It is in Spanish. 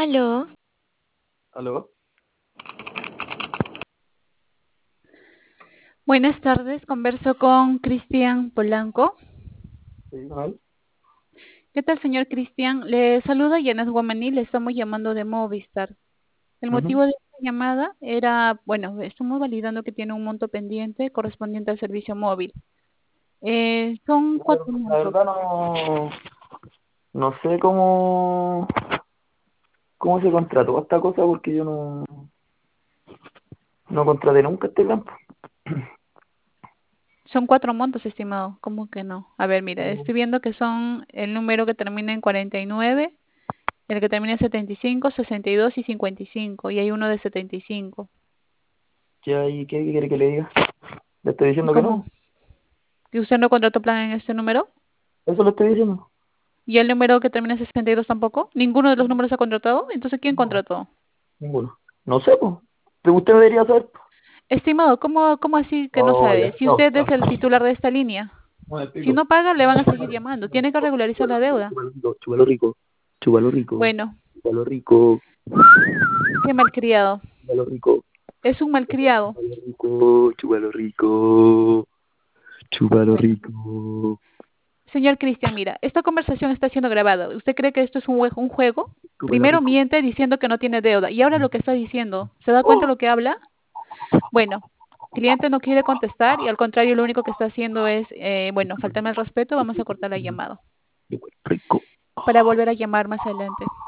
Aló, ¿Aló? buenas tardes, converso con Cristian Polanco. Sí, con él. ¿Qué tal, señor Cristian? Le saluda Yanas Guamaní, le estamos llamando de Movistar. El Ujú. motivo de esta llamada era, bueno, estamos validando que tiene un monto pendiente correspondiente al servicio móvil. Son cuatro La montos. verdad no sé cómo se contrató esta cosa porque yo no contraté nunca este campo. Son cuatro montos, estimado. ¿Cómo que no? A ver, mira, estoy viendo que son el número que termina en 49, el que termina en 75, 62 y 55, y hay uno de 75. ¿Qué quiere que le diga? Le estoy diciendo que ¿Cómo? no. ¿Y usted no contrató plan en este número? Eso le estoy diciendo. ¿Y el número que termina en 62 tampoco? ¿Ninguno de los números ha contratado? Entonces, ¿quién No, contrató? ninguno. No sé, pues. Usted me debería saber. Estimado, ¿cómo así que no Oh, sabe? ya. Si No, usted no. es el titular de esta línea. No me Si explico. no paga, le van a seguir llamando. Tiene que regularizar Chúpalo la rico, deuda. chúpalo rico, chúpalo rico, chúpalo rico, Bueno, chúpalo rico, qué malcriado. chúpalo rico, Es un malcriado. chúpalo rico, chúpalo rico, chúpalo Bueno, rico. señor Cristian, mira, esta conversación está siendo grabada. ¿Usted cree que esto es un juego? Chúpalo Primero rico. miente diciendo que no tiene deuda y ahora lo que está diciendo, ¿se da cuenta lo que habla? Bueno, cliente no quiere contestar y al contrario lo único que está haciendo es, bueno, faltarme el respeto, vamos a cortar la llamada Chúpalo rico. para volver a llamar más adelante.